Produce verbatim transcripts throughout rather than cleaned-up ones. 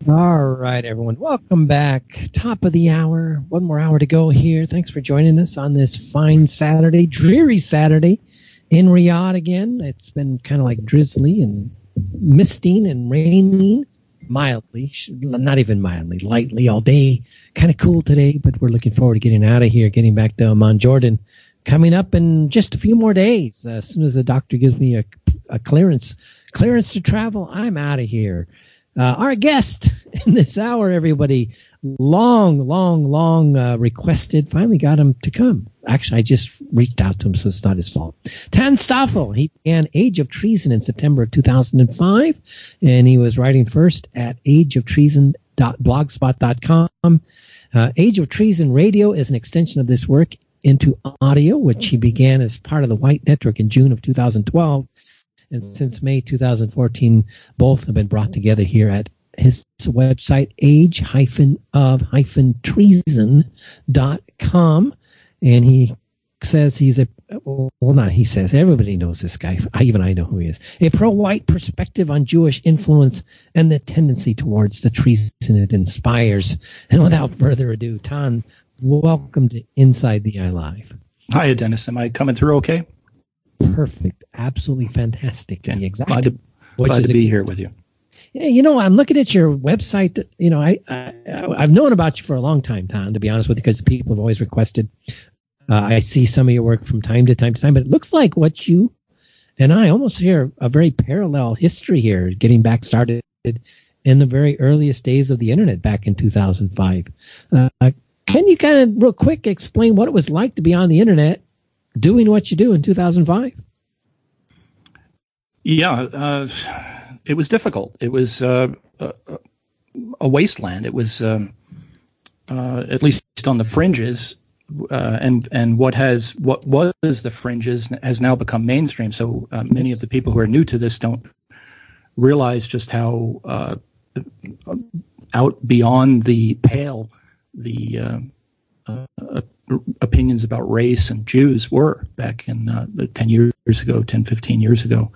All right, everyone. Welcome back. Top of the hour. One more hour to go here. Thanks for joining us on this fine Saturday, dreary Saturday in Riyadh again. It's been kind of like drizzly and misting and raining mildly, not even mildly, lightly all day. Kind of cool today, but we're looking forward to getting out of here, getting back to Amman, Jordan, coming up in just a few more days. Uh, as soon as the doctor gives me a, a clearance, clearance to travel, I'm out of here. Uh, our guest in this hour, everybody, long, long, long uh, requested, finally got him to come. Actually, I just reached out to him, so it's not his fault. Tan Stoffel, he began Age of Treason in September of two thousand five, and he was writing first at age of treason dot blogspot dot com. Uh, Age of Treason Radio is an extension of this work into audio, which he began as part of the White Network in June of two thousand twelve. And since May two thousand fourteen, both have been brought together here at his website, age of treason dot com. And he says he's a, well, not he says, everybody knows this guy. I, even I know who he is. A pro-white perspective on Jewish influence and the tendency towards the treason it inspires. And without further ado, Tan, welcome to Inside the Eye Live. Hi, Dennis. Am I coming through okay? Perfect. Absolutely fantastic. Yeah. Exact, glad to, glad to be here with you. Yeah, you know, I'm looking at your website. You know, I, I I've known about you for a long time, Tom, to be honest with you, because people have always requested. Uh, I see some of your work from time to time to time, but it looks like what you and I almost hear a very parallel history here, getting back started in the very earliest days of the internet back in two thousand five. Uh, can you kind of real quick explain what it was like to be on the internet doing what you do in two thousand five? Yeah, uh, it was difficult. It was uh, a, a wasteland. It was, um, uh, at least on the fringes, uh, and and what has what was the fringes has now become mainstream. So uh, many of the people who are new to this don't realize just how uh, out beyond the pale the uh, uh, opinions about race and Jews were back in uh, ten years ago, ten, fifteen years ago.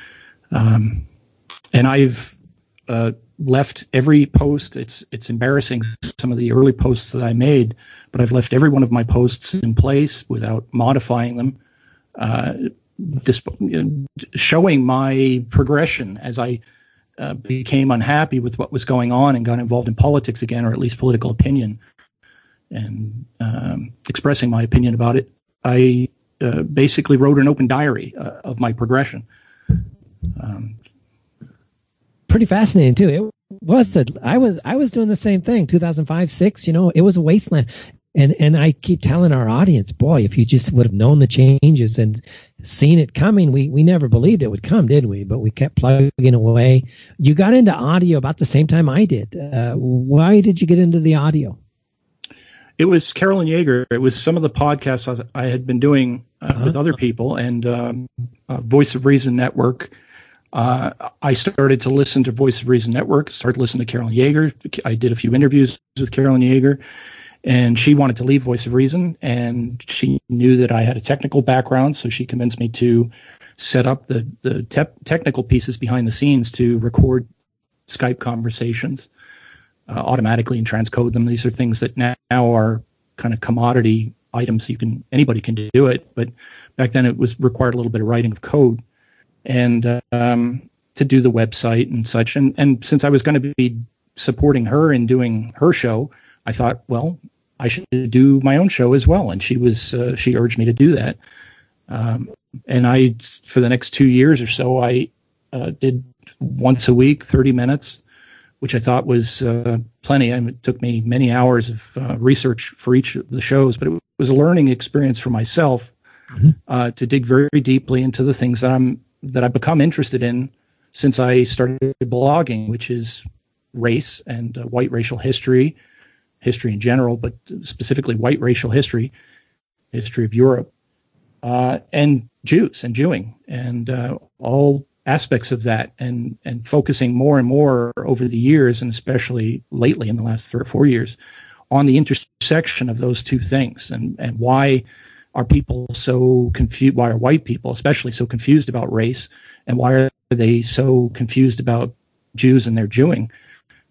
Um, and I've uh, left every post. It's it's embarrassing, some of the early posts that I made, but I've left every one of my posts in place without modifying them, uh, disp- showing my progression as I uh, became unhappy with what was going on and got involved in politics again, or at least political opinion, and um, expressing my opinion about it. I uh, basically wrote an open diary uh, of my progression. Um, Pretty fascinating too. It was a, I was I was doing the same thing. two thousand five, six. You know, it was a wasteland, and and I keep telling our audience, boy, if you just would have known the changes and seen it coming, we we never believed it would come, did we? But we kept plugging away. You got into audio about the same time I did. Uh, why did you get into the audio? It was Carolyn Yeager. It was some of the podcasts I had been doing uh, uh-huh. with other people, and um, uh, Voice of Reason Network. Uh, I started to listen to Voice of Reason Network, started listening to Carolyn Yeager. I did a few interviews with Carolyn Yeager, and she wanted to leave Voice of Reason, and she knew that I had a technical background, so she convinced me to set up the, the te- technical pieces behind the scenes to record Skype conversations uh, automatically and transcode them. These are things that now are kind of commodity items. You can anybody can do it, but back then it was required a little bit of writing of code. And um, to do the website and such. And, and since I was going to be supporting her in doing her show, I thought, well, I should do my own show as well. And she was uh, she urged me to do that. Um, and I, for the next two years or so, I uh, did once a week, thirty minutes, which I thought was uh, plenty. I mean, it took me many hours of uh, research for each of the shows, but it was a learning experience for myself mm-hmm. uh, to dig very deeply into the things that I'm that I've become interested in since I started blogging, which is race and uh, white racial history, history in general, but specifically white racial history, history of Europe, uh, and Jews and Jewing, and uh, all aspects of that, and and focusing more and more over the years, and especially lately in the last three or four years, on the intersection of those two things, and, and why are people so confused? Why are white people especially so confused about race? And why are they so confused about Jews and their Jewing?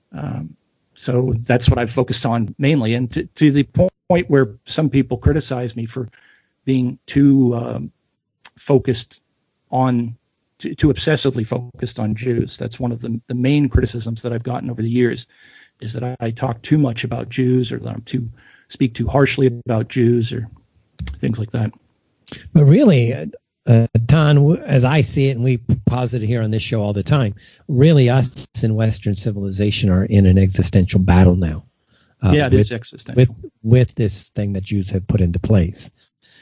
Um, so that's what I've focused on mainly, and to, to the point where some people criticize me for being too um, focused on, too, too obsessively focused on Jews. That's one of the, the main criticisms that I've gotten over the years, is that I, I talk too much about Jews, or that I'm too speak too harshly about Jews, or things like that. But really, uh, Don, as I see it, and we posit it here on this show all the time, really us in Western civilization are in an existential battle now. Uh, yeah, it with, is existential. With, with this thing that Jews have put into place.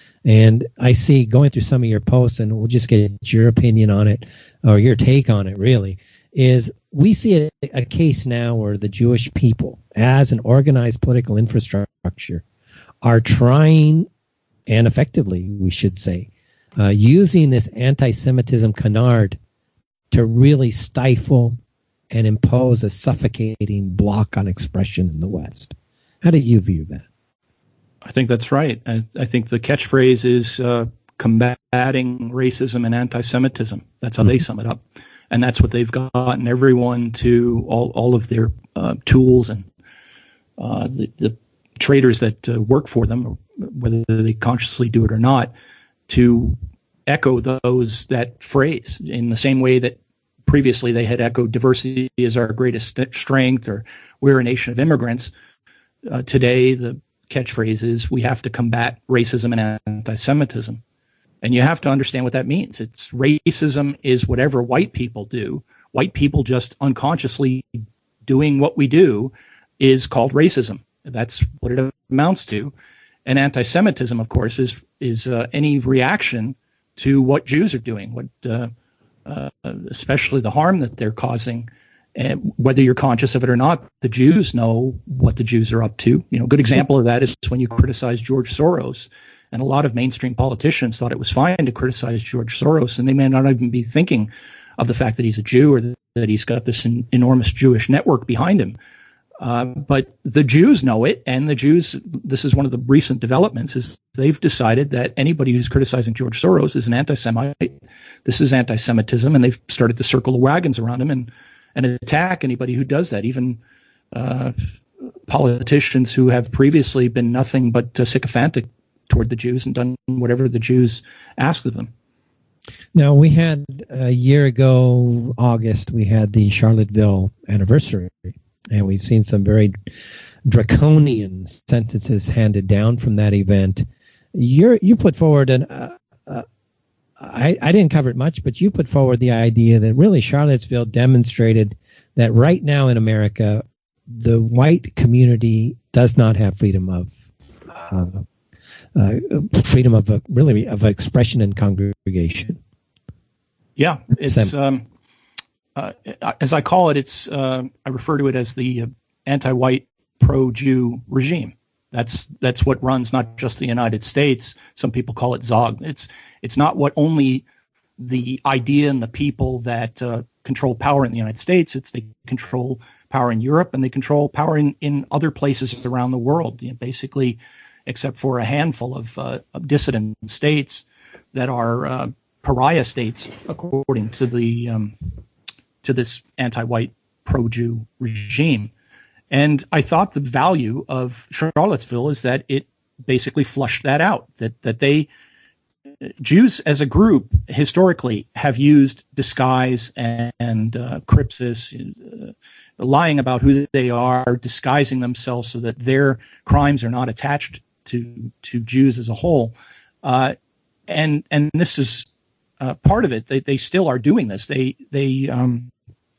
And I see, going through some of your posts, and we'll just get your opinion on it, or your take on it really, is we see a, a case now where the Jewish people, as an organized political infrastructure, are trying, and effectively, we should say, uh, using this anti-Semitism canard to really stifle and impose a suffocating block on expression in the West. How do you view that? I think that's right. I, I think the catchphrase is uh, combating racism and anti-Semitism. That's how mm-hmm. they sum it up. And that's what they've gotten everyone to, all, all of their uh, tools and uh, the, the traders that uh, work for them, whether they consciously do it or not, to echo those that phrase in the same way that previously they had echoed diversity is our greatest st- strength, or we're a nation of immigrants. Uh, today, the catchphrase is we have to combat racism and anti-Semitism. And you have to understand what that means. It's racism is whatever white people do. White people just unconsciously doing what we do is called racism. That's what it amounts to. And anti-Semitism, of course, is is uh, any reaction to what Jews are doing, what uh, uh, especially the harm that they're causing. And whether you're conscious of it or not, the Jews know what the Jews are up to. You know, a good example of that is when you criticize George Soros. And a lot of mainstream politicians thought it was fine to criticize George Soros, and they may not even be thinking of the fact that he's a Jew, or that he's got this in, enormous Jewish network behind him. Uh, but the Jews know it, and the Jews, this is one of the recent developments, is they've decided that anybody who's criticizing George Soros is an anti-Semite. This is anti-Semitism, and they've started to circle the wagons around him and, and attack anybody who does that, even uh, politicians who have previously been nothing but uh, sycophantic toward the Jews and done whatever the Jews asked of them. Now, we had a year ago, August, we had the Charlottesville anniversary, and we've seen some very draconian sentences handed down from that event. You're, you put forward an, uh, uh, I, I didn't cover it much, but you put forward the idea that really Charlottesville demonstrated that right now in America, the white community does not have freedom of uh, Uh, freedom of uh, really of expression and congregation. Yeah, it's um, uh, as I call it. It's uh, I refer to it as the uh, anti-white, pro-Jew regime. That's that's what runs not just the United States. Some people call it Zog. It's it's not what only the idea and the people that uh, control power in the United States. It's they control power in Europe, and they control power in, in other places around the world. You know, basically, except for a handful of, uh, of dissident states that are uh, pariah states, according to the um, to this anti-white, pro-Jew regime. And I thought the value of Charlottesville is that it basically flushed that out. That that they Jews as a group historically have used disguise and, and uh, crypsis, uh, lying about who they are, disguising themselves so that their crimes are not attached to to Jews as a whole, uh, and and this is uh, part of it. They they still are doing this. They they um,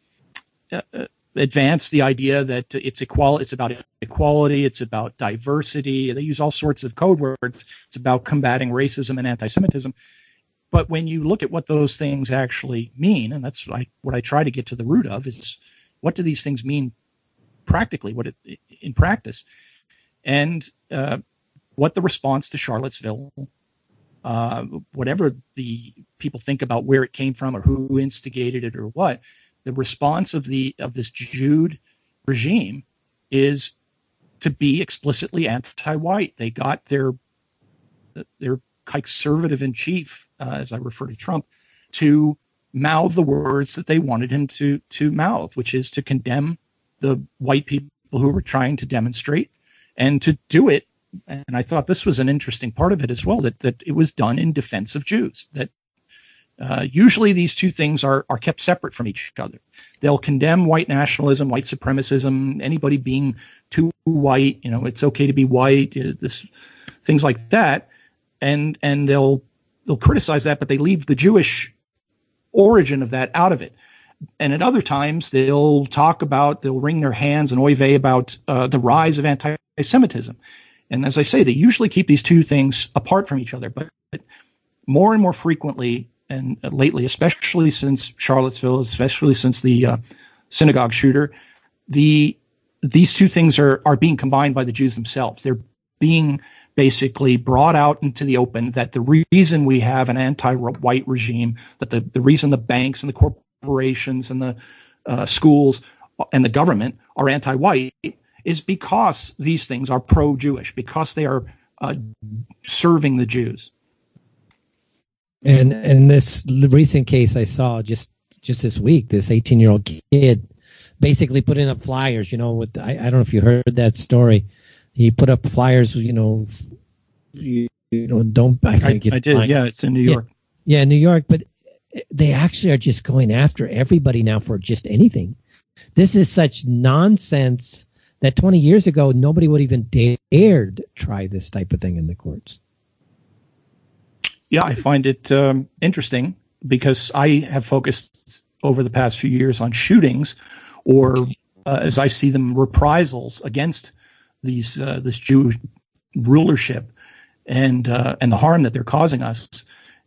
uh, advance the idea that it's equal. It's about equality. It's about diversity. They use all sorts of code words. It's about combating racism and anti-Semitism. But when you look at what those things actually mean, and that's what I, what I try to get to the root of, is what do these things mean practically? What it, in practice, and uh, what the response to Charlottesville, uh, whatever the people think about where it came from or who instigated it or what, the response of the of this Jude regime is to be explicitly anti-white. They got their their conservative in chief, uh, as I refer to Trump, to mouth the words that they wanted him to to mouth, which is to condemn the white people who were trying to demonstrate, and to do it. And I thought this was an interesting part of it as well, that, that it was done in defense of Jews, that uh, usually these two things are, are kept separate from each other. They'll condemn white nationalism, white supremacism, anybody being too white, you know, it's okay to be white, uh, this things like that. And, and they'll, they'll criticize that, but they leave the Jewish origin of that out of it. And at other times they'll talk about, they'll wring their hands and oy vey about uh, the rise of anti-Semitism. And as I say, they usually keep these two things apart from each other, but more and more frequently, and lately, especially since Charlottesville, especially since the uh, synagogue shooter, the these two things are are being combined by the Jews themselves. They're being basically brought out into the open, that the reason we have an anti-white regime, that the, the reason the banks and the corporations and the uh, schools and the government are anti-white is because these things are pro-Jewish, because they are uh, serving the Jews. And and this recent case I saw just just this week, this eighteen-year-old kid basically putting up flyers, you know, with I, I don't know if you heard that story. He put up flyers, you know, you, you know, don't I forget. I, I did, yeah, it's in New York. Yeah, yeah, New York, but they actually are just going after everybody now for just anything. This is such nonsense that twenty years ago nobody would even dared try this type of thing in the courts. Yeah, I find it um, interesting because I have focused over the past few years on shootings, or uh, as I see them, reprisals against these uh, this Jewish rulership and uh, and the harm that they're causing us.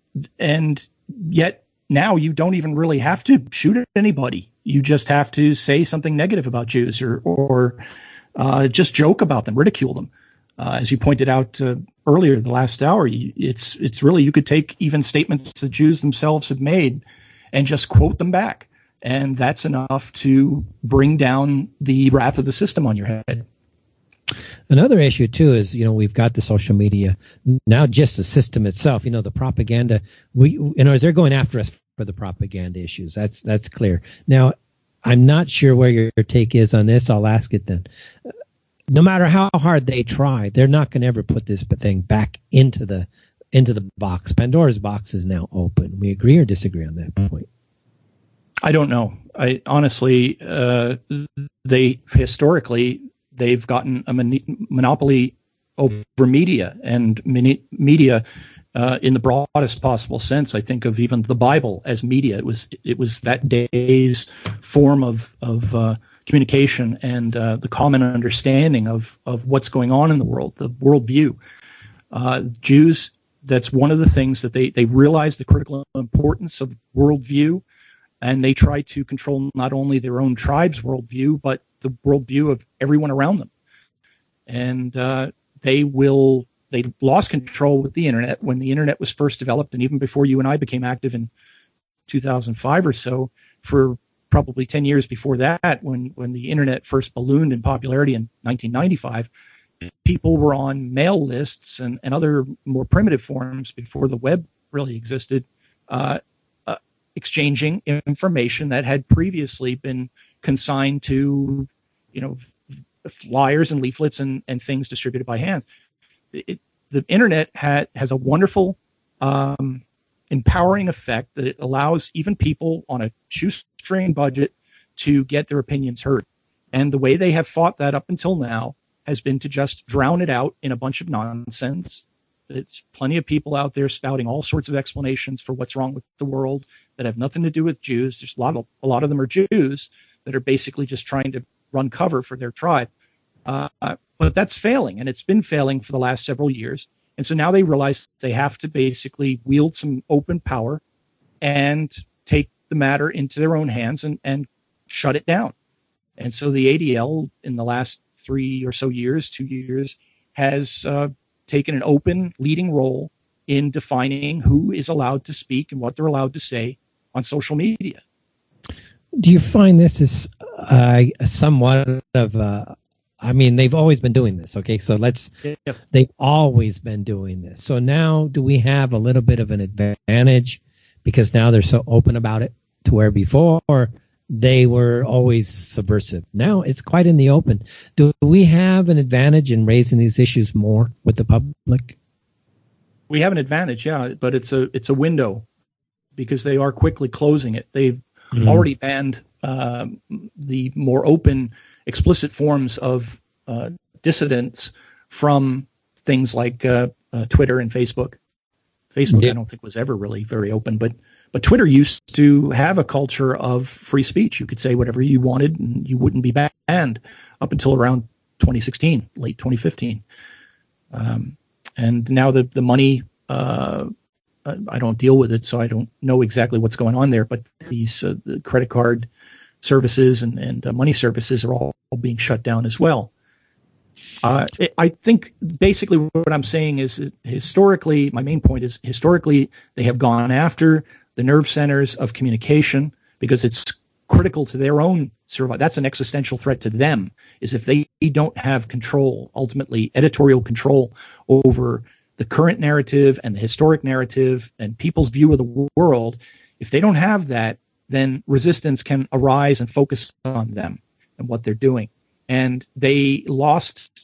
And yet now you don't even really have to shoot at anybody. You just have to say something negative about Jews, or or uh, just joke about them, ridicule them. Uh, as you pointed out uh, earlier, the last hour, you, it's it's really, you could take even statements the Jews themselves have made and just quote them back. And that's enough to bring down the wrath of the system on your head. Another issue, too, is, you know, we've got the social media, now just the system itself, you know, the propaganda. We, you know, as they're going after us for the propaganda issues. That's that's clear. Now, I'm not sure where your, your take is on this. I'll ask it then. No matter how hard they try, they're not going to ever put this thing back into the into the box. Pandora's box is now open. We agree or disagree on that point? I don't know. I honestly, uh, they historically they've gotten a mon- monopoly over media, and mini- media uh, in the broadest possible sense. I think of even the Bible as media. It was it was that day's form of of uh, communication and uh, the common understanding of of what's going on in the world, the worldview. Uh, Jews, that's one of the things that they they realize the critical importance of worldview, and they try to control not only their own tribe's worldview, but the worldview of everyone around them. And uh, they will they lost control with the internet when the internet was first developed, and even before you and I became active in two thousand five or so, for probably ten years before that, when, when the internet first ballooned in popularity in nineteen ninety-five, people were on mail lists and, and other more primitive forms before the web really existed, uh, uh, exchanging information that had previously been consigned to, you know, flyers and leaflets and, and things distributed by hands. It, the internet ha- has a wonderful um, empowering effect that it allows even people on a shoestring budget to get their opinions heard. And the way they have fought that up until now has been to just drown it out in a bunch of nonsense. It's plenty of people out there spouting all sorts of explanations for what's wrong with the world that have nothing to do with Jews. There's a lot of, a lot of them are Jews that are basically just trying to run cover for their tribe. Uh, but that's failing, and it's been failing for the last several years. And so now they realize they have to basically wield some open power and take the matter into their own hands and, and shut it down. And so the A D L in the last three or so years, two years, has uh, taken an open leading role in defining who is allowed to speak and what they're allowed to say on social media. Do you find this is uh, somewhat of a, I mean, they've always been doing this, okay? So let's, yeah. They've always been doing this. So now do we have a little bit of an advantage because now they're so open about it to where before they were always subversive. Now it's quite in the open. Do we have an advantage in raising these issues more with the public? We have an advantage, yeah, but it's a it's a window because they are quickly closing it. They've mm-hmm. already banned uh, the more open, explicit forms of uh, dissidents from things like uh, uh, Twitter and Facebook. Facebook, yeah. I don't think was ever really very open, but but Twitter used to have a culture of free speech. You could say whatever you wanted, and you wouldn't be banned up until around twenty sixteen, late twenty fifteen. Um, and now the the money, uh, I don't deal with it, so I don't know exactly what's going on there. But these uh, the credit card services and and uh, money services are all, all being shut down as well. Uh, I think basically what I'm saying is historically, my main point is historically they have gone after the nerve centers of communication because it's critical to their own survival. That's an existential threat to them, is if they don't have control, ultimately editorial control over the current narrative and the historic narrative and people's view of the world. If they don't have that, then resistance can arise and focus on them and what they're doing. And they lost,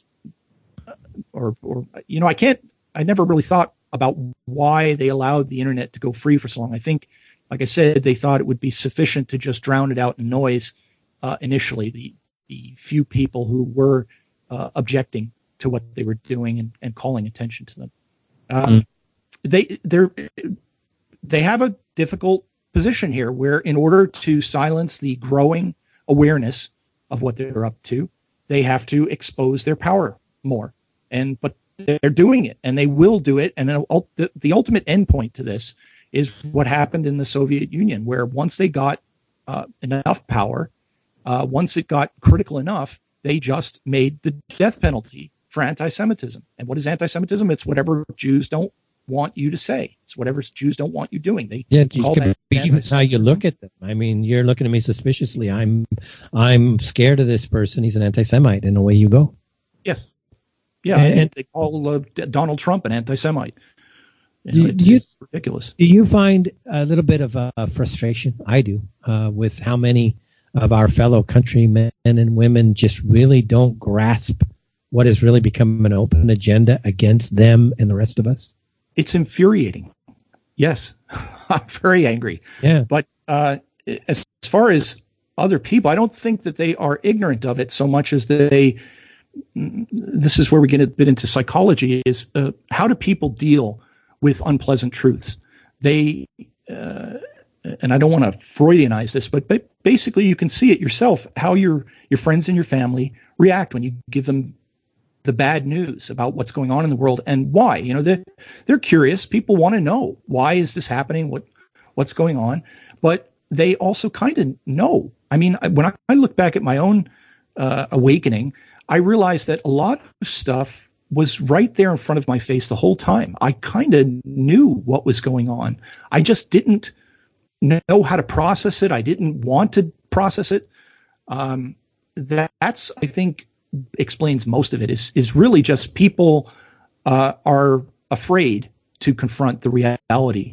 or, or, you know, I can't, I never really thought about why they allowed the internet to go free for so long. I think, like I said, they thought it would be sufficient to just drown it out in noise uh, initially, the, the few people who were uh, objecting to what they were doing and, and calling attention to them. Um, mm. They, they're, they have a difficult position here where in order to silence the growing awareness of what they're up to, they have to expose their power more. And but they're doing it, and they will do it. And the, the ultimate endpoint to this is what happened in the Soviet Union, where once they got uh, enough power, uh, once it got critical enough, they just made the death penalty for anti-Semitism. And what is anti-Semitism? It's whatever Jews don't want you to say. It's whatever Jews don't want you doing. They yeah, call that even how you look at them. I mean, you're looking at me suspiciously. I'm I'm scared of this person. He's an anti-Semite, and away you go. Yes. Yeah, and, and they call uh, Donald Trump an anti-Semite. You know, do, it's, do you, it's ridiculous. Do you find a little bit of uh, frustration? I do, uh, with how many of our fellow countrymen and women just really don't grasp what has really become an open agenda against them and the rest of us? It's infuriating. Yes, I'm very angry. Yeah. But uh, as, as far as other people, I don't think that they are ignorant of it so much as they, this is where we get a bit into psychology, is uh, how do people deal with unpleasant truths? They, uh, and I don't want to Freudianize this, but basically you can see it yourself, how your your friends and your family react when you give them the bad news about what's going on in the world and why. You know, they're, they're curious. People want to know, why is this happening? What what's going on? But they also kind of know. I mean, when I, I look back at my own uh, awakening, I realized that a lot of stuff was right there in front of my face the whole time. I kind of knew what was going on. I just didn't know how to process it. I didn't want to process it. Um, that, that's, I think, explains most of it, is is really just people uh, are afraid to confront the reality.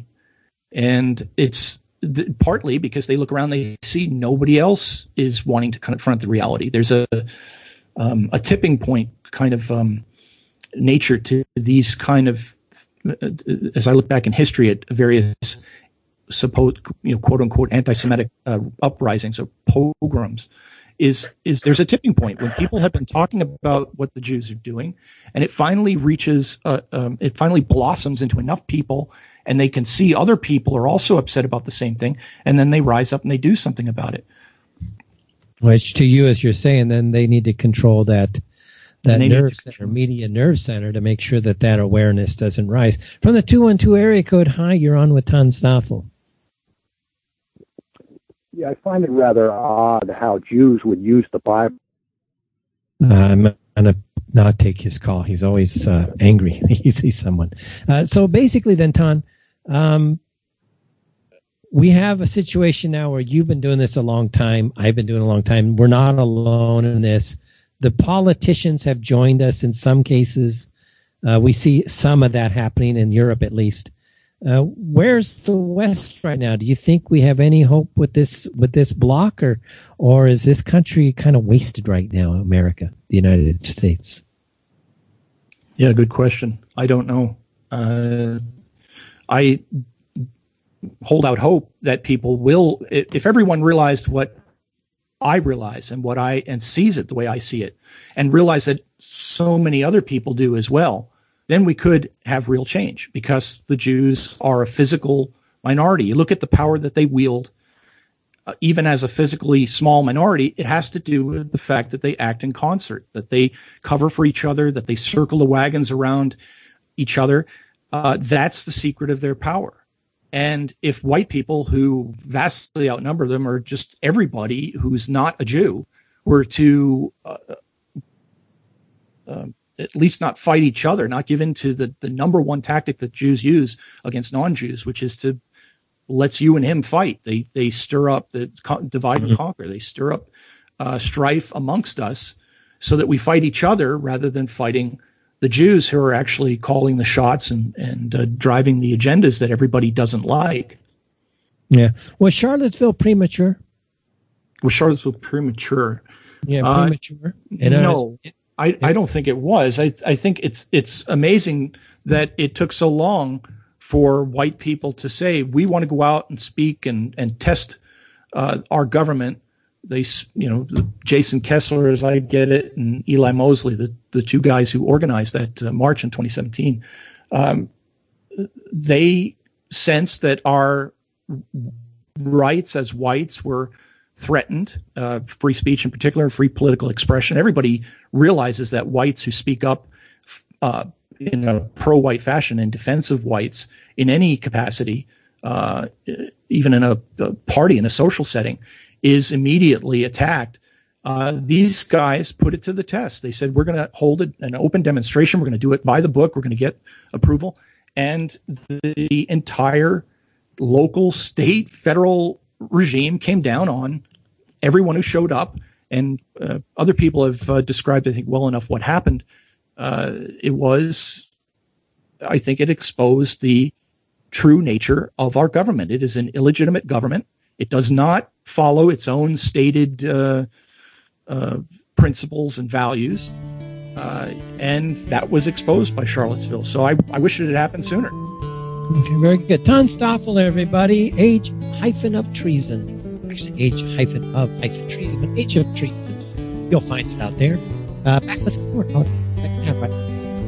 And it's th- partly because they look around, they see nobody else is wanting to confront the reality. There's a um, a tipping point kind of um, nature to these kind of, uh, as I look back in history at various supposed, you know, quote unquote anti-Semitic uh, uprisings or pogroms, is is there's a tipping point when people have been talking about what the Jews are doing, and it finally reaches, uh, um, it finally blossoms into enough people, and they can see other people are also upset about the same thing, and then they rise up and they do something about it. Which to you, as you're saying, then they need to control that that nerve center, media nerve center, to make sure that that awareness doesn't rise. From the two one two area code, hi, you're on with Ton Stoffel. Yeah, I find it rather odd how Jews would use the Bible. Uh, I'm going to not take his call. He's always uh, angry. he's, he's someone. Uh, so basically then, Ton, um, we have a situation now where you've been doing this a long time. I've been doing it a long time. We're not alone in this. The politicians have joined us in some cases. Uh, we see some of that happening in Europe, at least. Uh, where's the West right now? Do you think we have any hope with this with this block, or or is this country kind of wasted right now, America, the United States? Yeah, good question. I don't know. Uh, I hold out hope that people will, if everyone realized what I realize and what I and sees it the way I see it, and realize that so many other people do as well, then we could have real change, because the Jews are a physical minority. You look at the power that they wield, uh, even as a physically small minority, it has to do with the fact that they act in concert, that they cover for each other, that they circle the wagons around each other. Uh, that's the secret of their power. And if white people, who vastly outnumber them, or just everybody who's not a Jew, were to uh, uh, at least not fight each other, not give in to the, the number one tactic that Jews use against non-Jews, which is to let's you and him fight. They they stir up the divide and conquer. They stir up uh, strife amongst us so that we fight each other rather than fighting the Jews, who are actually calling the shots and, and uh, driving the agendas that everybody doesn't like. Yeah. Was Charlottesville premature? Was Charlottesville premature? Yeah, premature. Uh, and no, uh, I, I don't think it was. I, I think it's it's amazing that it took so long for white people to say, we want to go out and speak and, and test uh, our government. They, you know, Jason Kessler, as I get it, and Eli Mosley, the, the two guys who organized that uh, march in twenty seventeen, um, they sensed that our rights as whites were threatened, uh, free speech in particular, free political expression. Everybody realizes that whites who speak up uh, in a pro-white fashion in defense of whites in any capacity, uh, even in a, a party, in a social setting, is immediately attacked. Uh, these guys put it to the test. They said, we're going to hold it, an open demonstration. We're going to do it by the book. We're going to get approval. And the entire local, state, federal regime came down on everyone who showed up. And uh, other people have uh, described, I think, well enough what happened. Uh, it was, I think it exposed the true nature of our government. It is an illegitimate government. It does not follow its own stated uh, uh, principles and values. Uh, and that was exposed by Charlottesville. So I, I wish it had happened sooner. Okay, very good. Ton Stoffel, everybody. Age hyphen of treason. Actually, age hyphen of hyphen treason, but age of treason. You'll find it out there. Uh, back with more. Second half, right?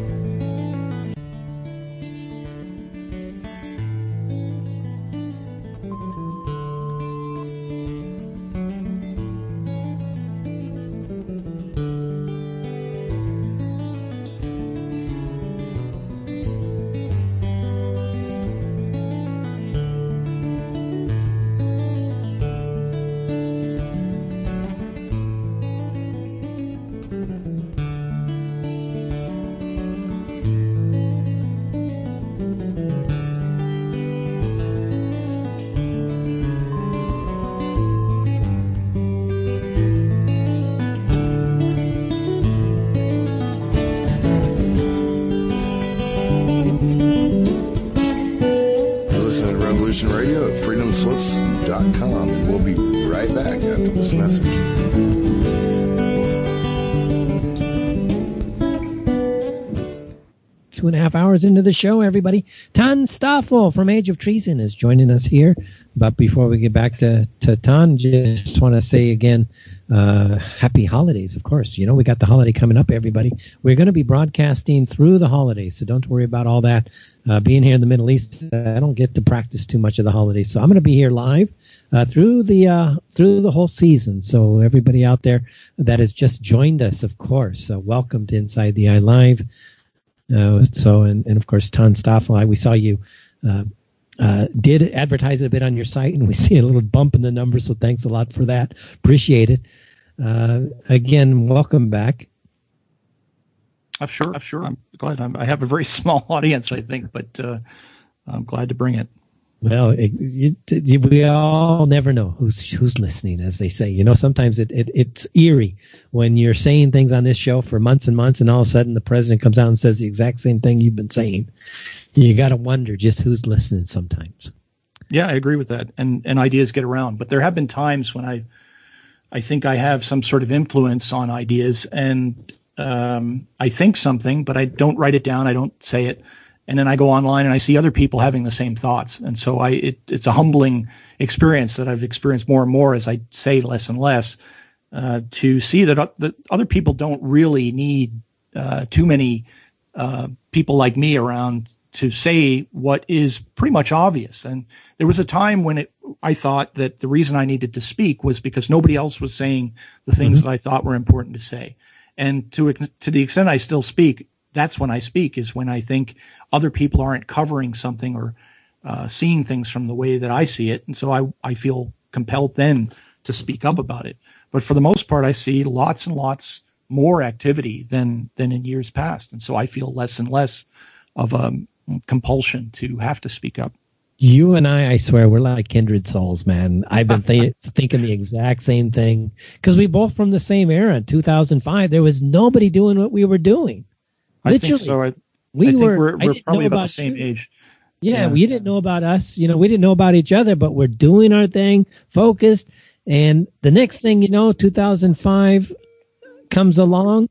Radio at freedom slips dot com, and we'll be right back after this message. Two and a half hours into the show, everybody. Ton Stoffel from Age of Treason is joining us here. But before we get back to, to Ton, just want to say again, uh, happy holidays, of course. You know, we got the holiday coming up, everybody. We're going to be broadcasting through the holidays, so don't worry about all that. Uh, being here in the Middle East, I don't get to practice too much of the holidays. So I'm going to be here live uh, through the uh, through the whole season. So everybody out there that has just joined us, of course, uh, welcome to Inside the Eye Live. Uh, so, and, and of course, Ton Stoffel, I, we saw you uh, uh, did advertise it a bit on your site, and we see a little bump in the numbers, so thanks a lot for that. Appreciate it. Uh, again, welcome back. I'm sure. I'm sure. I'm glad. I'm, I have a very small audience, I think, but uh, I'm glad to bring it. Well, it, you, we all never know who's who's listening, as they say. You know, sometimes it, it it's eerie when you're saying things on this show for months and months, and all of a sudden the president comes out and says the exact same thing you've been saying. You got to wonder just who's listening sometimes. Yeah, I agree with that, and and ideas get around. But there have been times when I, I think I have some sort of influence on ideas, and um, I think something, but I don't write it down. I don't say it. And then I go online and I see other people having the same thoughts. And so I, it, it's a humbling experience that I've experienced more and more as I say less and less, uh, to see that, uh, that other people don't really need uh, too many uh, people like me around to say what is pretty much obvious. And there was a time when it, I thought that the reason I needed to speak was because nobody else was saying the things mm-hmm. that I thought were important to say. And to to the extent I still speak, that's when I speak, is when I think other people aren't covering something or uh, seeing things from the way that I see it. And so I, I feel compelled then to speak up about it. But for the most part, I see lots and lots more activity than, than in years past. And so I feel less and less of a compulsion to have to speak up. You and I, I swear, we're like kindred souls, man. I've been th- thinking the exact same thing because we both from the same era. two thousand five, there was nobody doing what we were doing. I think so. I, we I think were, we're, we're probably about, about the same you. age. Yeah, yeah, we didn't know about us. You know, we didn't know about each other, but we're doing our thing, focused. And the next thing you know, two thousand five comes along,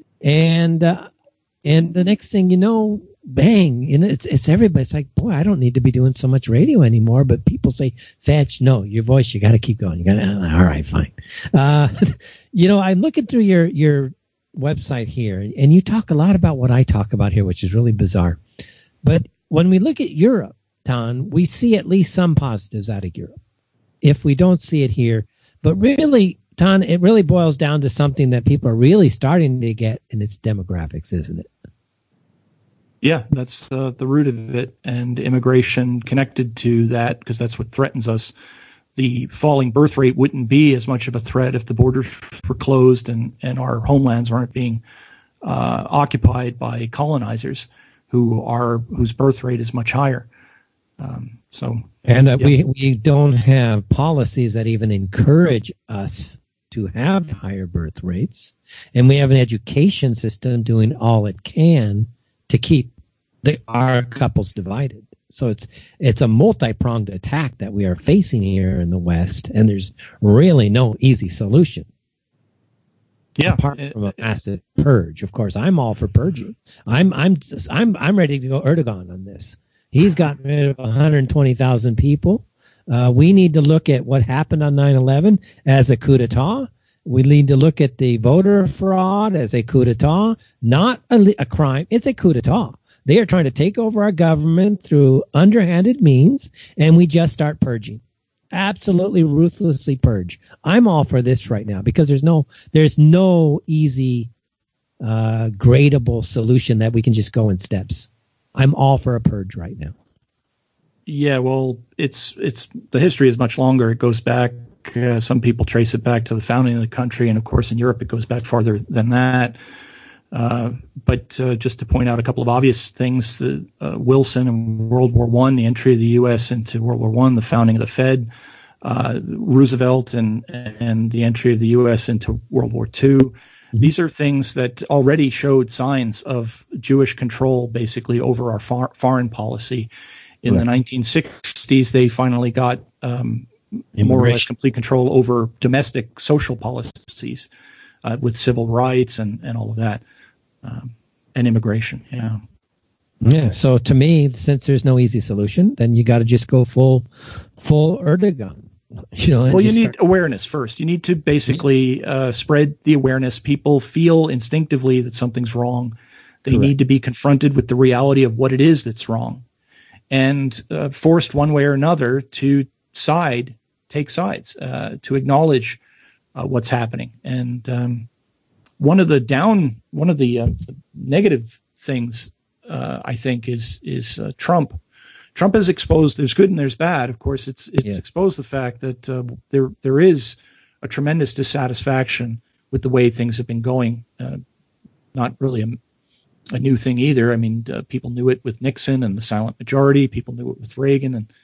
and uh, and the next thing you know, bang! And it's it's everybody. It's like, boy, I don't need to be doing so much radio anymore. But people say, Fetch, no, your voice, you got to keep going. You got to. All right, fine. Uh, you know, I'm looking through your your. website here, and you talk a lot about what I talk about here, which is really bizarre. But when we look at Europe, Ton, we see at least some positives out of Europe. If we don't see it here, but really, Ton, it really boils down to something that people are really starting to get, and it's demographics, isn't it? Yeah, that's uh, the root of it, and immigration connected to that, because that's what threatens us. The falling birth rate wouldn't be as much of a threat if the borders were closed and, and our homelands weren't being uh, occupied by colonizers who are whose birth rate is much higher. Um, so, and uh, yeah. we we don't have policies that even encourage us to have higher birth rates, and we have an education system doing all it can to keep the, our couples divided. So it's it's a multi-pronged attack that we are facing here in the West, and there's really no easy solution. Yeah, apart from a massive purge. Of course, I'm all for purging. I'm I'm just, I'm I'm ready to go Erdogan on this. He's gotten rid of one hundred twenty thousand people. Uh, we need to look at what happened on nine eleven as a coup d'etat. We need to look at the voter fraud as a coup d'etat, not a, a crime. It's a coup d'etat. They are trying to take over our government through underhanded means, and we just start purging. Absolutely ruthlessly purge. I'm all for this right now because there's no there's no easy, uh, gradable solution that we can just go in steps. I'm all for a purge right now. Yeah, well, it's it's the history is much longer. It goes back. Uh, some people trace it back to the founding of the country, and of course, in Europe, it goes back farther than that. Uh, but uh, just to point out a couple of obvious things, the, uh, Wilson and World War One, the entry of the U S into World War One, the founding of the Fed, uh, Roosevelt and and the entry of the U S into World War Two. Mm-hmm. These are things that already showed signs of Jewish control, basically, over our far, foreign policy. In right. the nineteen sixties, they finally got um, more or less complete control over domestic social policies uh, with civil rights and, and all of that. Um, and immigration, yeah. Yeah, so to me, since there's no easy solution, then you got to just go full full Erdogan. You know, well, you need start- awareness first. You need to basically uh, spread the awareness. People feel instinctively that something's wrong. They Correct. Need to be confronted with the reality of what it is that's wrong, and uh, forced one way or another to side, take sides, uh, to acknowledge uh, what's happening. And um, one of the down, one of the, uh, the negative things, uh, I think, is is uh, Trump. Trump has exposed there's good and there's bad. Of course, it's it's yes. exposed the fact that uh, there there is a tremendous dissatisfaction with the way things have been going. Uh, not really a, a new thing either. I mean, uh, people knew it with Nixon and the silent majority. People knew it with Reagan and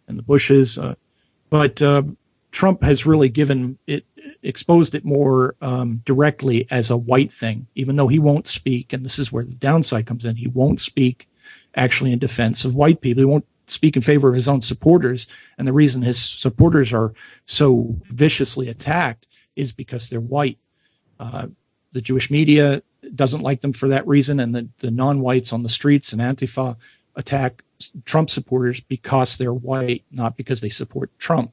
and the Bushes. Uh, but uh, Trump has really given it, exposed it more um, directly as a white thing, even though he won't speak. And this is where the downside comes in. He won't speak actually in defense of white people. He won't speak in favor of his own supporters. And the reason his supporters are so viciously attacked is because they're white. Uh, the Jewish media doesn't like them for that reason. And the, the non-whites on the streets and Antifa attack Trump supporters because they're white, not because they support Trump.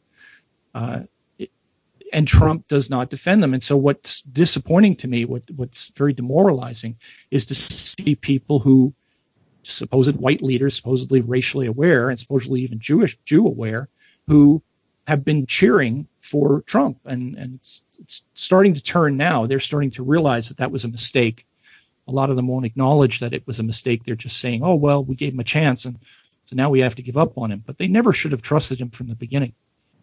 Uh, it, and Trump does not defend them. And so what's disappointing to me, what, what's very demoralizing, is to see people who, supposed white leaders, supposedly racially aware and supposedly even Jewish Jew aware, who have been cheering for Trump. And, and it's, it's starting to turn now. They're starting to realize that that was a mistake. A lot of them won't acknowledge that it was a mistake. They're just saying, oh, well, we gave him a chance, and so now we have to give up on him. But they never should have trusted him from the beginning.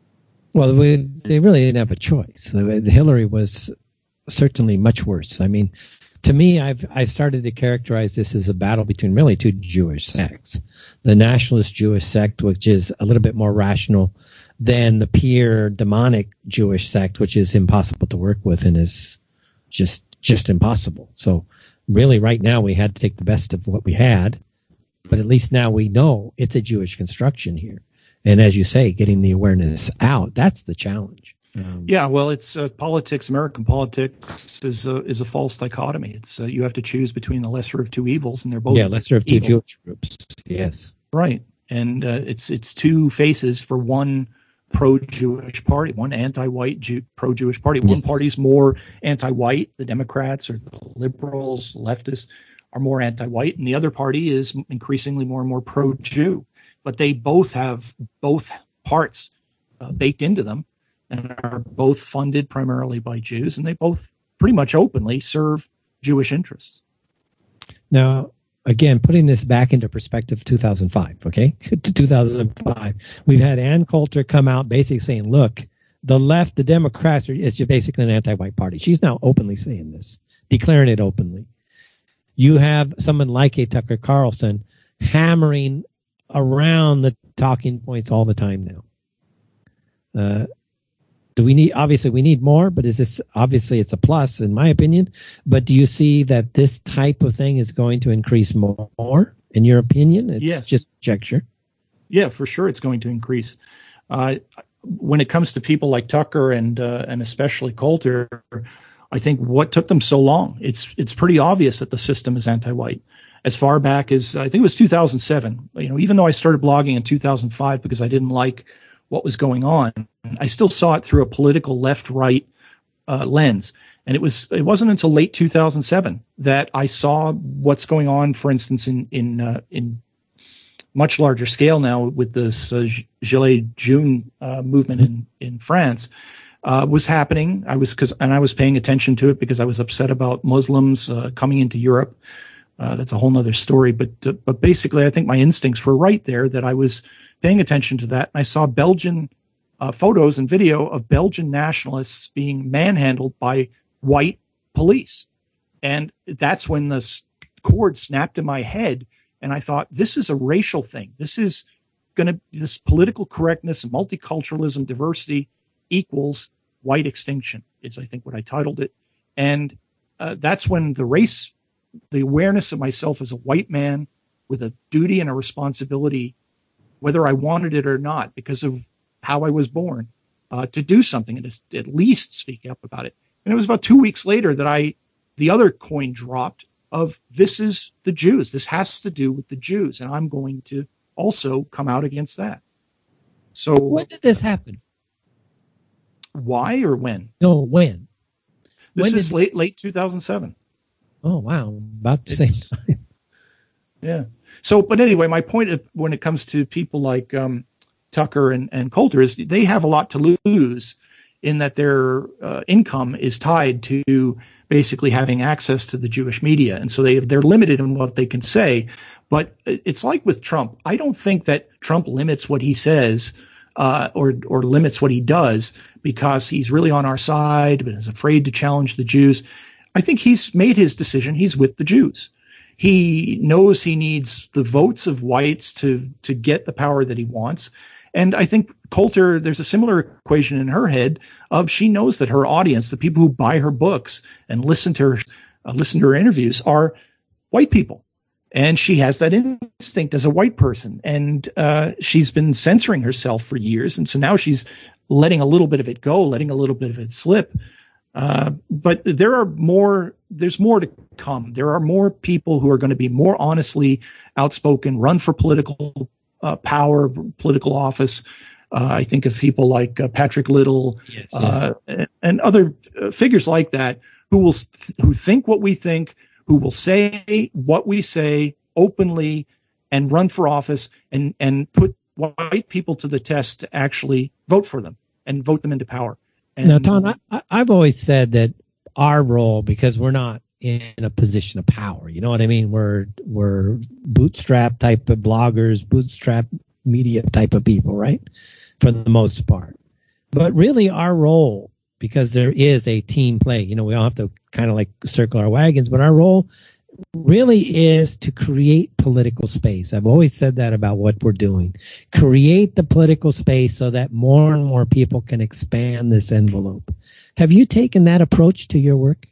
Well, we, they really didn't have a choice. Hillary was certainly much worse. I mean, to me, I've I started to characterize this as a battle between really two Jewish sects. The nationalist Jewish sect, which is a little bit more rational than the pure demonic Jewish sect, which is impossible to work with and is just just impossible. So really right now we had to take the best of what we had, but at least now we know it's a Jewish construction here. And as you say, getting the awareness out, that's the challenge. Um, yeah, well, it's uh, politics. American politics is a, is a false dichotomy. It's uh, you have to choose between the lesser of two evils, and they're both yeah, lesser of two evil. Jewish groups. Yes, right. And uh, it's it's two faces for one pro-Jewish party, one anti-white Jew, pro-Jewish party. One yes. party's more anti-white, the Democrats or the liberals, leftists are more anti-white, and the other party is increasingly more and more pro-Jew. But they both have both parts uh, baked into them, and are both funded primarily by Jews, and they both pretty much openly serve Jewish interests. Now, again, putting this back into perspective, two thousand five, okay, to two thousand five, we've had Ann Coulter come out basically saying, look, the left, the Democrats, are, is basically an anti-white party. She's now openly saying this, declaring it openly. You have someone like a Tucker Carlson hammering around the talking points all the time now. Uh, do we need, obviously we need more, but is this, obviously it's a plus in my opinion, but do you see that this type of thing is going to increase more in your opinion? It's yes. just conjecture. Yeah, for sure it's going to increase. Uh, when it comes to people like Tucker and, uh, and especially Coulter, I think what took them so long, it's, it's pretty obvious that the system is anti-white. As far back as, I think it was two thousand seven, you know, even though I started blogging in two thousand five because I didn't like what was going on, I still saw it through a political left-right uh, lens. And it was, it wasn't until late two thousand seven that I saw what's going on, for instance, in, in, uh, in much larger scale now with this uh, Gilets Jaunes uh, movement in, in France, uh, was happening. I was, cause, and I was paying attention to it because I was upset about Muslims uh, coming into Europe. Uh, that's a whole nother story, but uh, but basically, I think my instincts were right there that I was paying attention to that. And I saw Belgian uh, photos and video of Belgian nationalists being manhandled by white police, and that's when the cord snapped in my head, and I thought, this is a racial thing. This is going to this political correctness, multiculturalism, diversity equals white extinction. Is I think what I titled it, and uh, that's when the race. The awareness of myself as a white man with a duty and a responsibility, whether I wanted it or not, because of how I was born, uh, to do something and to at least speak up about it. And it was about two weeks later that I, the other coin dropped of this is the Jews. This has to do with the Jews. And I'm going to also come out against that. So when did this happen? Why or when? No, when? This when is did... late, late two thousand seven. Oh, wow. About the same time. Yeah. So, but anyway, my point of, when it comes to people like um, Tucker and, and Coulter is they have a lot to lose in that their uh, income is tied to basically having access to the Jewish media. And so they, they're limited in what they can say. But it's like with Trump. I don't think that Trump limits what he says uh, or, or limits what he does because he's really on our side but is afraid to challenge the Jews. I think he's made his decision. He's with the Jews. He knows he needs the votes of whites to, to get the power that he wants. And I think Coulter, there's a similar equation in her head of she knows that her audience, the people who buy her books and listen to her, uh, listen to her interviews, are white people. And she has that instinct as a white person. And uh, she's been censoring herself for years. And so now she's letting a little bit of it go, letting a little bit of it slip. Uh, but there are more, there's more to come. There are more people who are going to be more honestly outspoken, run for political uh, power, political office. Uh, I think of people like uh, Patrick Little, yes, uh, yes. And, and other uh, figures like that who will, th- who think what we think, who will say what we say openly and run for office and, and put white people to the test to actually vote for them and vote them into power. And now, Tom, I, I've always said that our role, because we're not in a position of power, you know what I mean? We're we're bootstrap type of bloggers, bootstrap media type of people, right? For the most part. But really our role, because there is a team play, you know, we all have to kind of like circle our wagons, but our role really is to create political space. I've always said that about what we're doing. Create the political space so that more and more people can expand this envelope. Have you taken that approach to your work?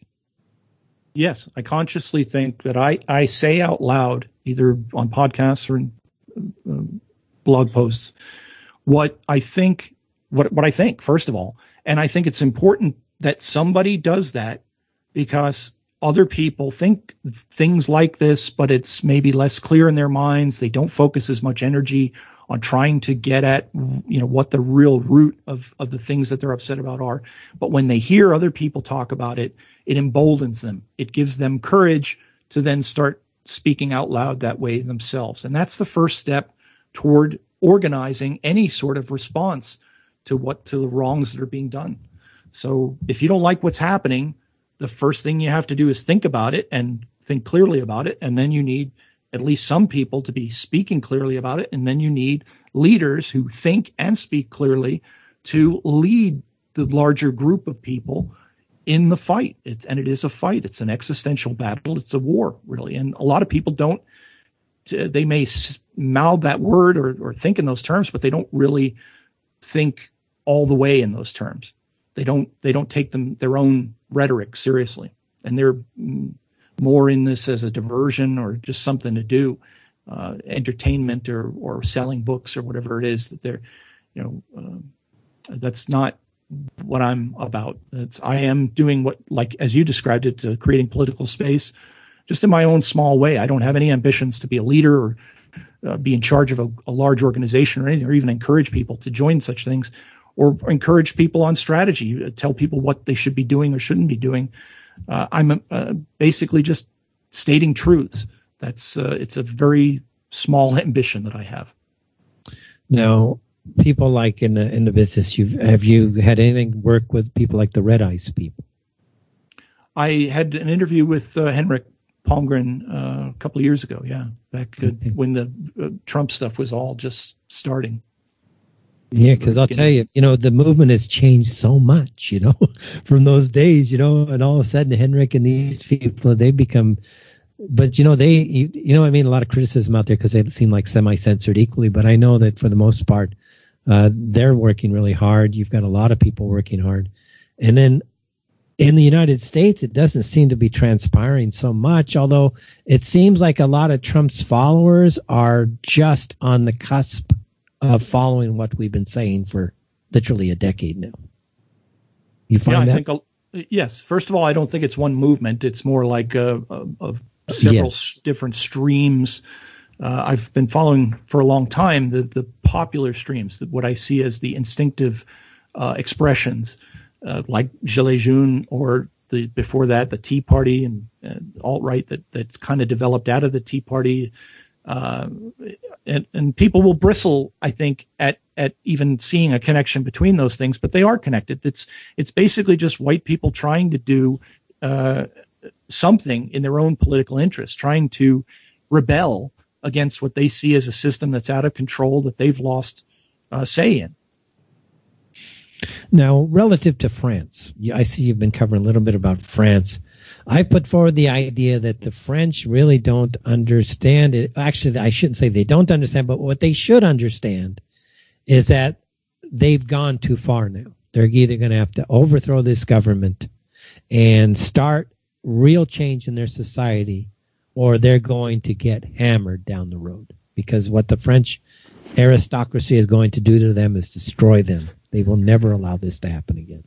Yes, I consciously think that I, I say out loud, either on podcasts or in uh, blog posts, what I think, what what I think, first of all. And I think it's important that somebody does that because other people think things like this, but it's maybe less clear in their minds. They don't focus as much energy on trying to get at, you know, what the real root of, of the things that they're upset about are. But when they hear other people talk about it, it emboldens them. It gives them courage to then start speaking out loud that way themselves. And that's the first step toward organizing any sort of response to what, to the wrongs that are being done. So if you don't like what's happening, the first thing you have to do is think about it and think clearly about it. And then you need at least some people to be speaking clearly about it. And then you need leaders who think and speak clearly to lead the larger group of people in the fight. It's, and it is a fight. It's an existential battle. It's a war, really. And a lot of people don't, they may mouth that word or, or think in those terms, but they don't really think all the way in those terms. They don't, they don't take them, their own rhetoric seriously. And they're more in this as a diversion or just something to do, uh, entertainment or, or selling books or whatever it is that they're, you know, uh, that's not what I'm about. It's, I am doing what, like, as you described it, uh, creating political space just in my own small way. I don't have any ambitions to be a leader or uh, be in charge of a, a large organization or anything, or even encourage people to join such things, or encourage people on strategy, tell people what they should be doing or shouldn't be doing. Uh, I'm uh, basically just stating truths. That's uh, it's a very small ambition that I have. Now, people like in the in the business, you've have you had anything work with people like the Red Ice people? I had an interview with uh, Henrik Palmgren uh, a couple of years ago. Yeah, back uh, okay. when the uh, Trump stuff was all just starting. Yeah, because I'll tell you, you know, the movement has changed so much, you know, from those days, you know, and all of a sudden Henrik and these people, they become, but, you know, they, you, you know, I mean, a lot of criticism out there because they seem like semi-censored equally, but I know that for the most part, uh, they're working really hard. You've got a lot of people working hard. And then in the United States, it doesn't seem to be transpiring so much, although it seems like a lot of Trump's followers are just on the cusp of following what we've been saying for literally a decade now. You find yeah, I that? think, yes. First of all, I don't think it's one movement. It's more like a, a, a several yes. different streams. Uh, I've been following for a long time the, the popular streams, the, what I see as the instinctive uh, expressions, uh, like Gilets Jaunes, or the before that, the Tea Party and, and alt-right that, that's kind of developed out of the Tea Party. Uh, and, and people will bristle, I think, at, at even seeing a connection between those things, but they are connected. It's it's basically just white people trying to do uh, something in their own political interest, trying to rebel against what they see as a system that's out of control, that they've lost uh, say in. Now, relative to France, I see you've been covering a little bit about France. I put forward the idea that the French really don't understand it. Actually, I shouldn't say they don't understand, but what they should understand is that they've gone too far now. They're either going to have to overthrow this government and start real change in their society, or they're going to get hammered down the road, because what the French aristocracy is going to do to them is destroy them. They will never allow this to happen again.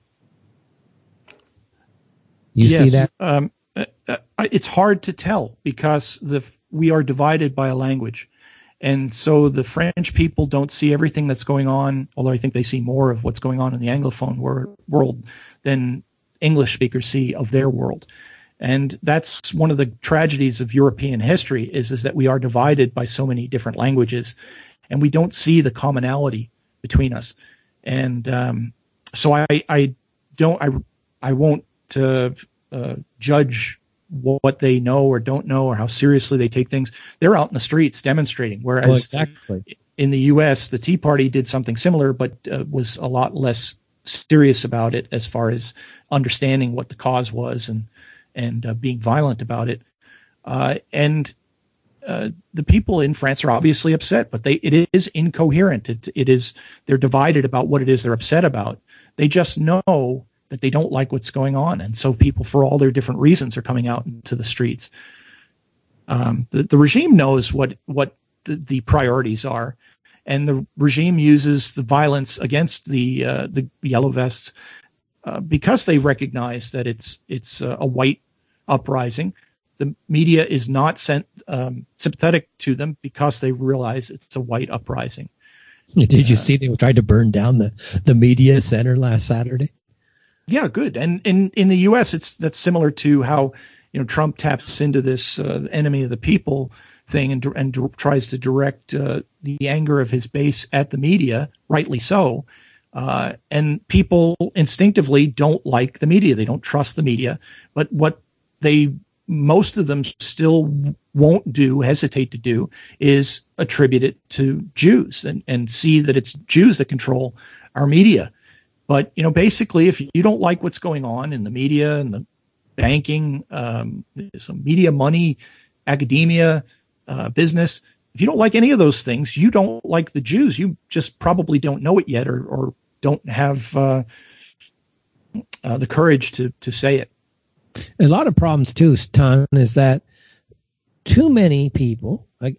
You yes, see that? Um, uh, uh, it's hard to tell because the we are divided by a language. And so the French people don't see everything that's going on, although I think they see more of what's going on in the Anglophone wor- world than English speakers see of their world. And that's one of the tragedies of European history is, is that we are divided by so many different languages, and we don't see the commonality between us. And um, so I, I don't, I, I won't uh, uh, judge what they know or don't know or how seriously they take things. They're out in the streets demonstrating, whereas well, exactly. in the U S, the Tea Party did something similar, but uh, was a lot less serious about it as far as understanding what the cause was and and uh, being violent about it. Uh, and uh, the people in France are obviously upset, but they it is incoherent. It, it is they're divided about what it is they're upset about. They just know that they don't like what's going on. And so people, for all their different reasons, are coming out into the streets. Um, the, the regime knows what, what the, the priorities are. And the regime uses the violence against the, uh, the yellow vests uh, because they recognize that it's, it's uh, a white uprising. The media is not sent, um, sympathetic to them because they realize it's a white uprising. Did you uh, see they tried to burn down the, the media center last Saturday? Yeah, good. And in, in the U S, it's that's similar to how, you know, Trump taps into this uh, enemy of the people thing and and d- tries to direct uh, the anger of his base at the media, rightly so. Uh, and people instinctively don't like the media. They don't trust the media. But what they, most of them still won't do, hesitate to do, is attribute it to Jews and, and see that it's Jews that control our media. But, you know, basically, if you don't like what's going on in the media and the banking, um, some media money, academia, uh, business, if you don't like any of those things, you don't like the Jews. You just probably don't know it yet, or, or don't have uh, uh, the courage to, to say it. A lot of problems, too, Ton, is that too many people, like,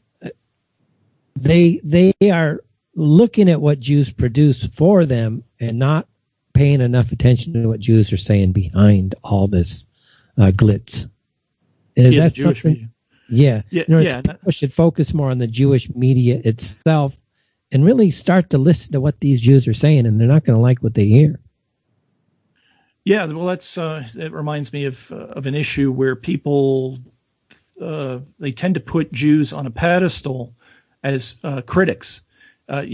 they they are looking at what Jews produce for them and not paying enough attention to what Jews are saying behind all this uh, glitz. Is yeah, that something? Yeah. Yeah. You know, yeah. People should focus more on the Jewish media itself and really start to listen to what these Jews are saying, and they're not going to like what they hear. Yeah. Well, that's uh, it reminds me of uh, of an issue where people uh, they tend to put Jews on a pedestal as uh, critics. Uh,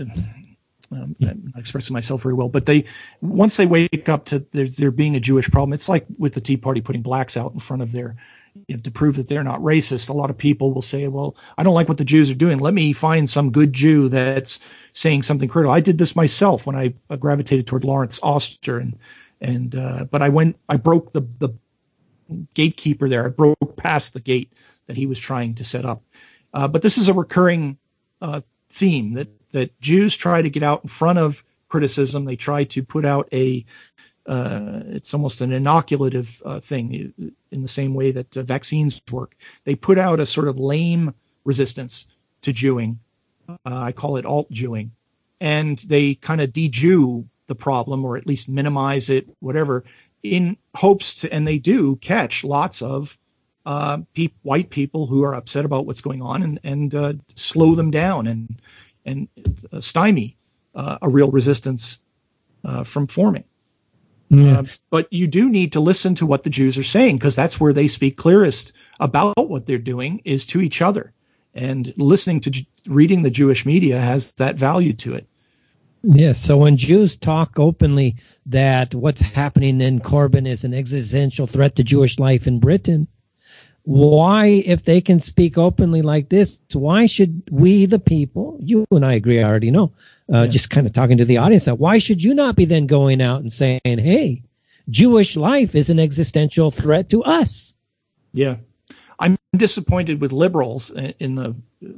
Um, I'm not expressing myself very well, but they once they wake up to there, there being a Jewish problem, it's like with the Tea Party putting blacks out in front of their, you know, to prove that they're not racist. A lot of people will say, well, I don't like what the Jews are doing. Let me find some good Jew that's saying something critical. I did this myself when I uh, gravitated toward Lawrence Oster, and and uh, but I went, I broke the the gatekeeper there. I broke past the gate that he was trying to set up. Uh, but this is a recurring uh, theme that. that Jews try to get out in front of criticism. They try to put out a, uh, it's almost an inoculative uh, thing in the same way that uh, vaccines work. They put out a sort of lame resistance to Jewing. Uh, I call it alt-Jewing. And they kind of de-Jew the problem, or at least minimize it, whatever, in hopes to, and they do catch lots of uh, pe- white people who are upset about what's going on and, and uh, slow them down and, and uh, stymie uh, a real resistance uh, from forming. Yeah. Uh, but you do need to listen to what the Jews are saying, because that's where they speak clearest about what they're doing, is to each other. And listening to, reading the Jewish media has that value to it. Yes, so when Jews talk openly that what's happening in Corbyn is an existential threat to Jewish life in Britain, why, if they can speak openly like this, why should we, the people, you and I agree, I already know, uh, yeah. just kind of talking to the audience, now, why should you not be then going out and saying, hey, Jewish life is an existential threat to us? Yeah. I'm disappointed with liberals in the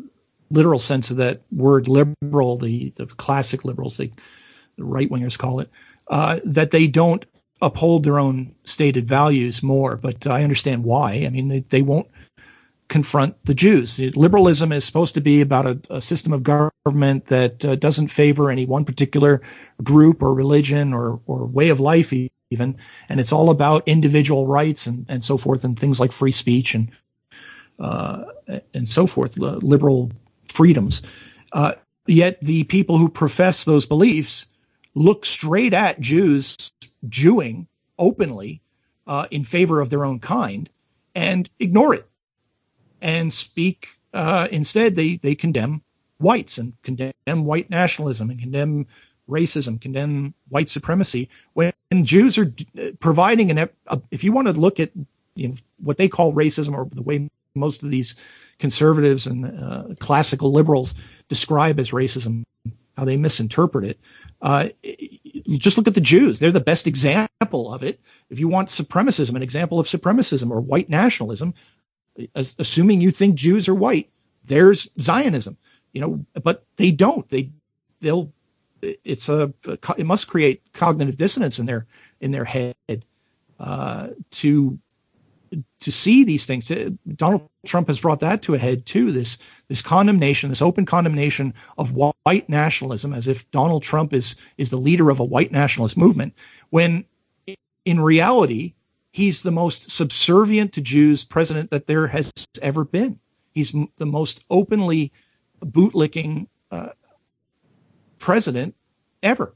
literal sense of that word liberal, the, the classic liberals, they, the right-wingers call it, uh, that they don't uphold their own stated values more. But I understand why. I mean, they, they won't confront the Jews. Liberalism is supposed to be about a, a system of government that uh, doesn't favor any one particular group or religion or, or way of life even. And it's all about individual rights and, and so forth, and things like free speech and uh, and so forth, liberal freedoms. Uh, yet the people who profess those beliefs look straight at Jews Jewing openly uh, in favor of their own kind and ignore it and speak. Uh, instead, they, they condemn whites and condemn white nationalism and condemn racism, condemn white supremacy, when Jews are providing an, a, if you want to look at, you know, what they call racism, or the way most of these conservatives and uh, classical liberals describe as racism, how they misinterpret it. Uh, you just look at the Jews. They're the best example of it. If you want supremacism, an example of supremacism or white nationalism, as, assuming you think Jews are white, there's Zionism, you know, but they don't. They, they'll, it's a, it must create cognitive dissonance in their, in their head, uh, to, to see these things. Donald Trump has brought that to a head too. This, this condemnation, this open condemnation of white nationalism, as if Donald Trump is, is the leader of a white nationalist movement, when in reality, he's the most subservient to Jews president that there has ever been. He's m- the most openly bootlicking uh, president ever.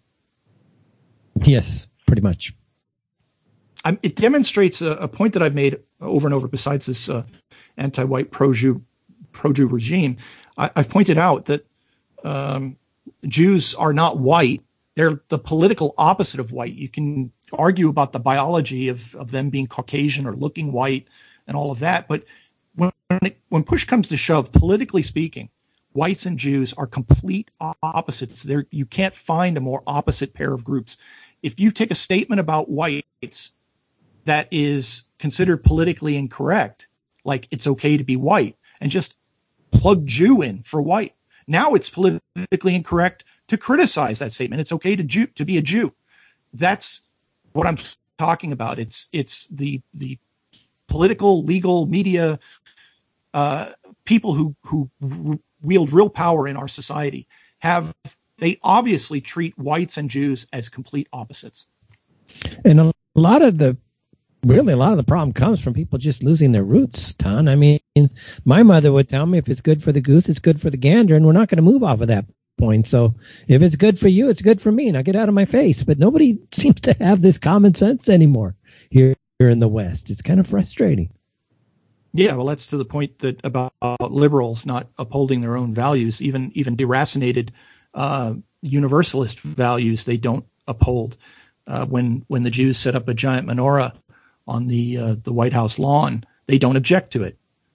Yes, pretty much. Um, it demonstrates a, a point that I've made over and over, besides this uh, anti-white pro-Jew, pro-Jew regime. I, I've pointed out that um, Jews are not white. They're the political opposite of white. You can argue about the biology of, of them being Caucasian or looking white and all of that. But when, it, when push comes to shove, politically speaking, whites and Jews are complete opposites. There, you can't find a more opposite pair of groups. If you take a statement about whites that is considered politically incorrect, like it's okay to be white, and just plug Jew in for white, now it's politically incorrect to criticize that statement. It's okay to Jew, to be a Jew. That's what I'm talking about. It's it's the the political, legal, media uh, people who who r- wield real power in our society have, they obviously treat whites and Jews as complete opposites. And a lot of the Really, a lot of the problem comes from people just losing their roots, Ton. I mean, my mother would tell me, if it's good for the goose, it's good for the gander, and we're not going to move off of that point. So if it's good for you, it's good for me. Now get out of my face. But nobody seems to have this common sense anymore here, here in the West. It's kind of frustrating. Yeah, well, that's to the point that about liberals not upholding their own values, even even deracinated uh, universalist values, they don't uphold. Uh, when when the Jews set up a giant menorah on the uh, the White House lawn, they don't object to it.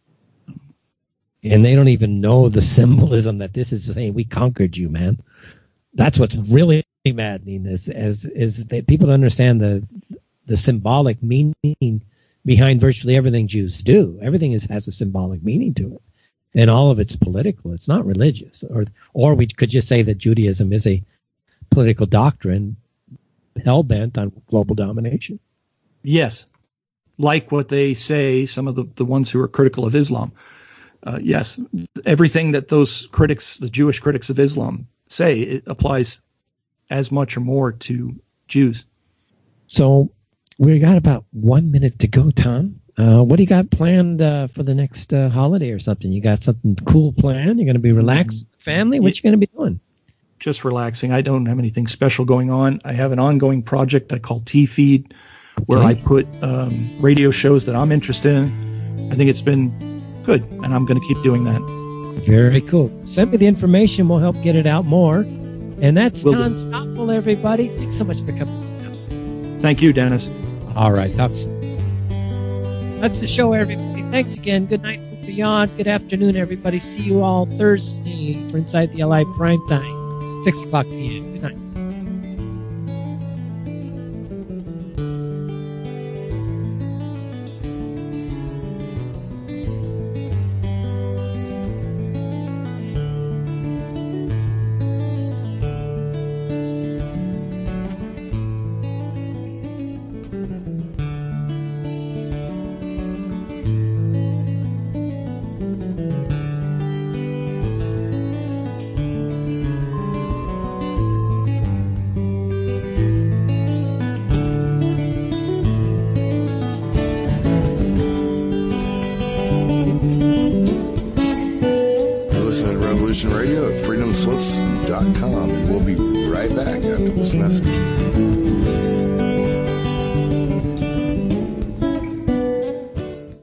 And they don't even know the symbolism that this is saying, we conquered you, man. That's what's really maddening, is, is, is that people don't understand the the symbolic meaning behind virtually everything Jews do. Everything is, has a symbolic meaning to it. And all of it's political. It's not religious. Or, or we could just say that Judaism is a political doctrine hell-bent on global domination. Yes. Like what they say, some of the, the ones who are critical of Islam. Uh, yes, everything that those critics, the Jewish critics of Islam, say, it applies as much or more to Jews. So we got about one minute to go, Tom. Uh, what do you got planned uh, for the next uh, holiday or something? You got something cool planned? You're going to be relaxed, family? What yeah. you going to be doing? Just relaxing. I don't have anything special going on. I have an ongoing project I call T-Feed, where okay. I put um, radio shows that I'm interested in. I think it's been good, and I'm going to keep doing that. Very cool. Send me the information. We'll help get it out more. And that's Ton Stoffel, everybody. Thanks so much for coming. Thank you, Dennis. All right. Talk soon. That's the show, everybody. Thanks again. Good night from beyond. Good afternoon, everybody. See you all Thursday for Inside the L I Primetime, six o'clock p.m. Good night. Silent Revolution Radio at freedom slips dot com. And we'll be right back after this message.